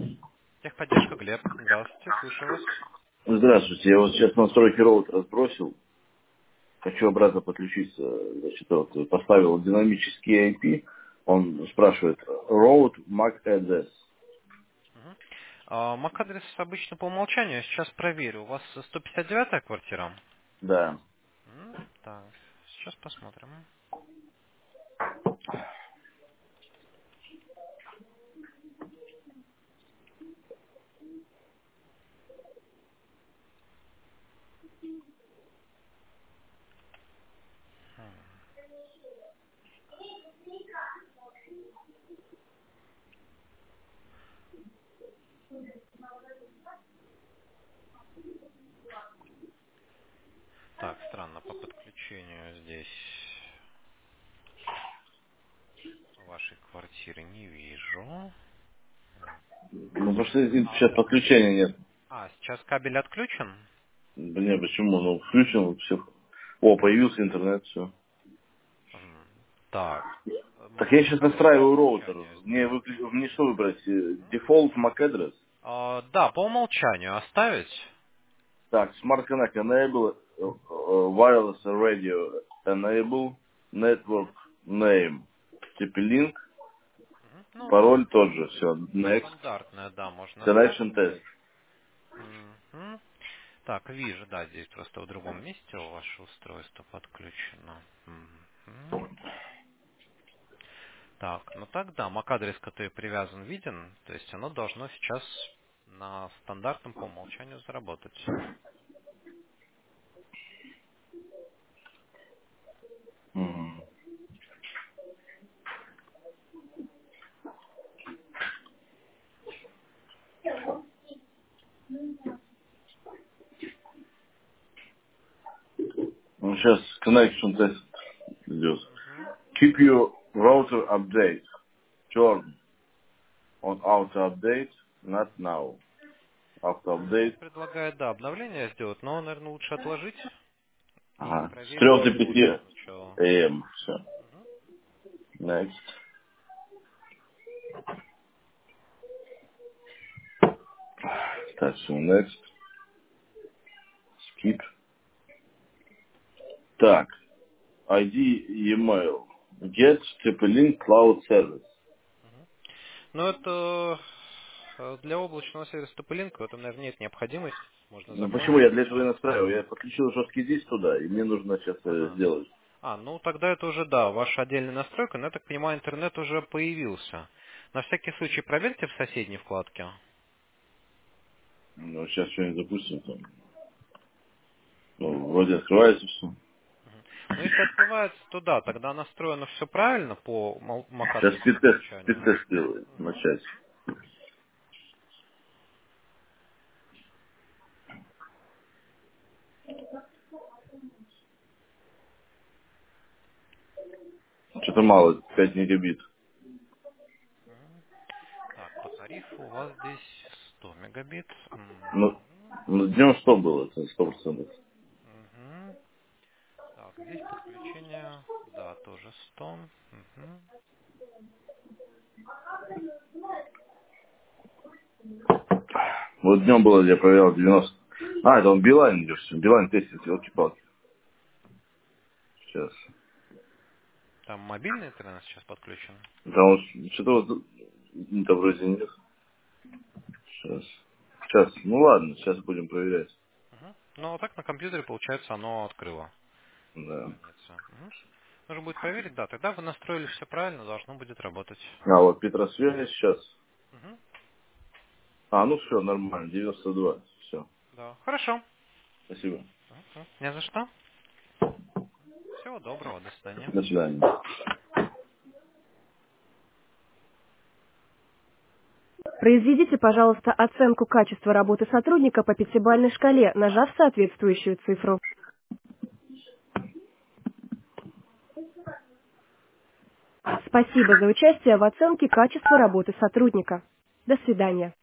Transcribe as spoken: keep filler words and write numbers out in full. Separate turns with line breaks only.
Техподдержка, Глеб. Здравствуйте, слушаю вас.
Здравствуйте, я вот сейчас настройки роутера сбросил. Хочу обратно подключиться. Значит, вот, поставил динамический ай пи. Он спрашивает, route mac address.
Мгм. А, MAC-адрес обычно по умолчанию, я сейчас проверю. У вас сто пятьдесят девятая квартира?
Да.
М, Так, сейчас посмотрим. Так, странно, по подключению здесь вашей квартиры не вижу.
Ну, потому что
А,
сейчас подключения нет.
а, сейчас кабель отключен?
Да не, почему? Ну, включен, все. О, появился интернет, все.
М, Так, э,
Так
могу
я сейчас
попробовать по
настраиваю роутер.
умолчанию
Мне,
сделать.
выклю- мне что выбрать? Э, Default mac address?
А, да, по умолчанию оставить?
Так, Smart Connect Enable, э, э, Wireless Radio Enable, Network Name, типа Link,
Мгм. Ну,
пароль тот же, все, Next,
стандартная, да, можно
Selection
оставить.
Test.
Мгм. Так, вижу, да, здесь просто в другом месте у ваше устройство подключено. Мгм. Так, ну тогда MAC-адрес, который привязан, виден, то есть оно должно сейчас на стандартном по умолчанию заработать.
Мгм. Ну, сейчас Connection Test идет.
Мгм.
Keep your router update. Turn on auto update, not now. Auto
Ну,
update.
предлагает, да, обновление сделать, но, наверное, лучше отложить и
Ага. С
проверить
трех до
сегодня
пяти
сначала.
эй эм. Все.
Мгм.
Next. Так, все, next. Skip. Так. ай ди e-mail. Get TP-Link Cloud Service.
Ну, это э, для облачного сервиса Тополинка, в этом, наверное, нет необходимости. Можно
Ну почему я
закончить
для этого и
сейчас.
настраиваю? Я подключил жесткий диск туда, и мне нужно сейчас э,
Ага.
сделать.
А, ну тогда это уже, да, ваша отдельная настройка, но я так понимаю, интернет уже появился. На всякий случай проверьте в соседней вкладке.
Ну, сейчас что-нибудь запустим там. Ну, вроде открывается все.
Но если открывается, то да, тогда настроено все правильно по мал-
Сейчас
MAC-адресу по
спид-тест,
умолчанию.
спид-тест делает.
Мгм.
Начать. Что-то мало, пять мегабит.
Так, по тарифу у вас здесь сто мегабит.
Ну,
Мгм.
ну днем что было? Это сто процентов.
Мгм. Так, здесь подключение, да, тоже сто. Мгм.
Вот днем было, я проверял девяносто. А, это он Билайн идет. Билайн тестит, елки-палки. Сейчас.
Там мобильный интернет сейчас подключен.
Там вот что-то вот это вроде нет. Сейчас. Сейчас. Ну ладно, сейчас будем проверять.
Мгм. Ну, а так на компьютере, получается, оно открыло
Да.
страницу. Мгм. Нужно будет проверить, да, тогда вы настроили все правильно, должно будет работать.
А вот Петросвязь сейчас.
Мгм.
А, ну все, нормально, девяносто два. Все.
Да, хорошо.
Спасибо.
Мгм. Не за что. Всего доброго, до свидания.
До свидания.
Произведите, пожалуйста, оценку качества работы сотрудника по пятибалльной шкале, нажав соответствующую цифру. Спасибо за участие в оценке качества работы сотрудника. До свидания.